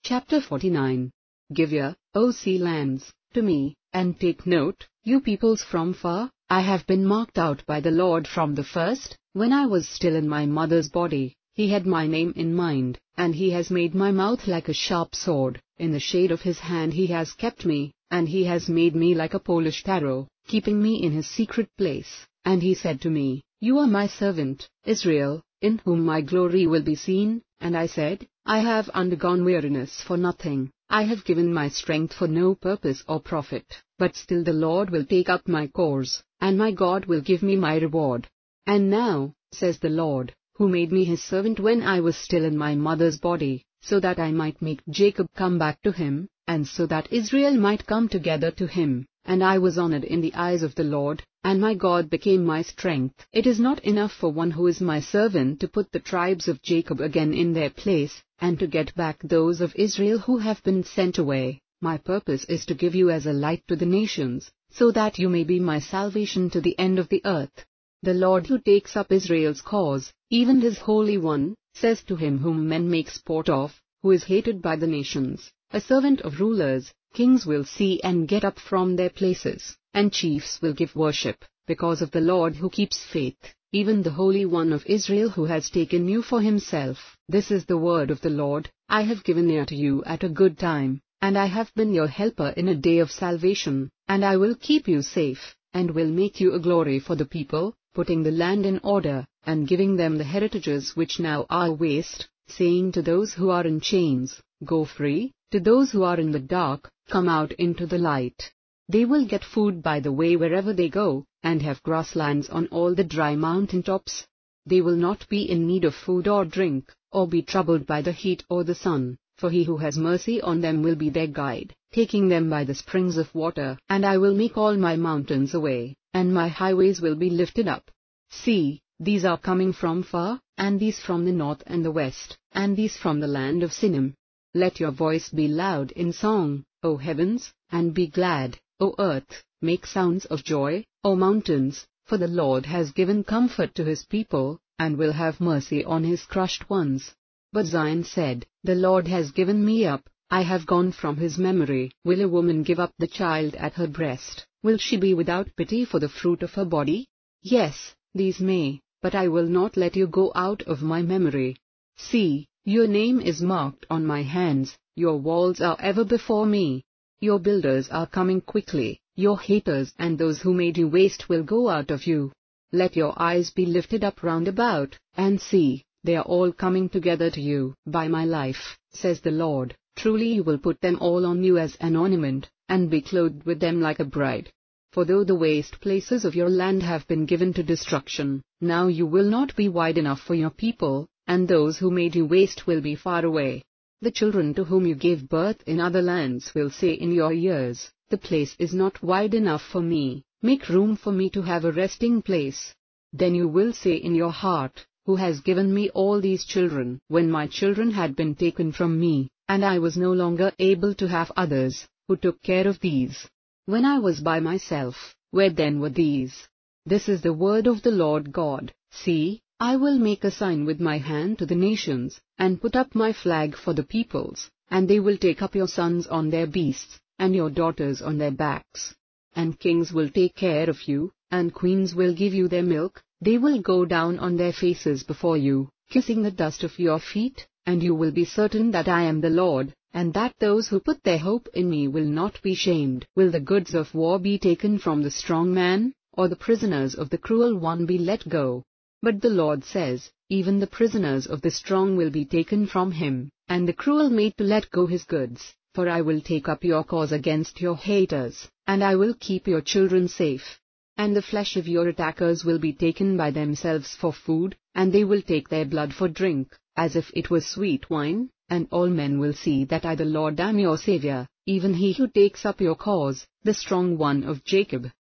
Chapter 49. Give ear, O sea lands, to me, and take note, you peoples from far. I have been marked out by the Lord from the first, when I was still in my mother's body. He had my name in mind, and he has made my mouth like a sharp sword. In the shade of his hand he has kept me, and he has made me like a Polish sparrow, keeping me in his secret place. And he said to me, You are my servant, Israel, in whom my glory will be seen. And I said, I have undergone weariness for nothing, I have given my strength for no purpose or profit, but still the Lord will take up my cause, and my God will give me my reward. And now, says the Lord, who made me his servant when I was still in my mother's body, so that I might make Jacob come back to him, and so that Israel might come together to him. And I was honored in the eyes of the Lord, and my God became my strength. It is not enough for one who is my servant to put the tribes of Jacob again in their place, and to get back those of Israel who have been sent away. My purpose is to give you as a light to the nations, so that you may be my salvation to the end of the earth. The Lord who takes up Israel's cause, even his Holy One, says to him whom men make sport of, who is hated by the nations, a servant of rulers, kings will see and get up from their places, and chiefs will give worship, because of the Lord who keeps faith, even the Holy One of Israel who has taken you for himself. This is the word of the Lord. I have given ear to you at a good time, and I have been your helper in a day of salvation, and I will keep you safe, and will make you a glory for the people, putting the land in order, and giving them the heritages which now are waste, saying to those who are in chains, Go free, to those who are in the dark, come out into the light. They will get food by the way wherever they go, and have grasslands on all the dry mountain tops. They will not be in need of food or drink, or be troubled by the heat or the sun, for he who has mercy on them will be their guide, taking them by the springs of water. And I will make all my mountains a way, and my highways will be lifted up. See, these are coming from far, and these from the north and the west, and these from the land of Sinim. Let your voice be loud in song, O heavens, and be glad, O earth, make sounds of joy, O mountains, for the Lord has given comfort to his people, and will have mercy on his crushed ones. But Zion said, The Lord has given me up, I have gone from his memory. Will a woman give up the child at her breast? Will she be without pity for the fruit of her body? Yes, these may, but I will not let you go out of my memory. See, your name is marked on my hands, your walls are ever before me. Your builders are coming quickly, your haters and those who made you waste will go out of you. Let your eyes be lifted up round about, and see, they are all coming together to you. By my life, says the Lord, truly you will put them all on you as an ornament, and be clothed with them like a bride. For though the waste places of your land have been given to destruction, now you will not be wide enough for your people, and those who made you waste will be far away. The children to whom you gave birth in other lands will say in your ears, The place is not wide enough for me, make room for me to have a resting place. Then you will say in your heart, Who has given me all these children, when my children had been taken from me, and I was no longer able to have others, who took care of these? When I was by myself, where then were these? This is the word of the Lord God. See, I will make a sign with my hand to the nations, and put up my flag for the peoples, and they will take up your sons on their beasts, and your daughters on their backs. And kings will take care of you, and queens will give you their milk. They will go down on their faces before you, kissing the dust of your feet, and you will be certain that I am the Lord, and that those who put their hope in me will not be shamed. Will the goods of war be taken from the strong man, or the prisoners of the cruel one be let go? But the Lord says, Even the prisoners of the strong will be taken from him, and the cruel made to let go his goods. For I will take up your cause against your haters, and I will keep your children safe. And the flesh of your attackers will be taken by themselves for food, and they will take their blood for drink, as if it was sweet wine, and all men will see that I the Lord am your Saviour, even he who takes up your cause, the strong one of Jacob.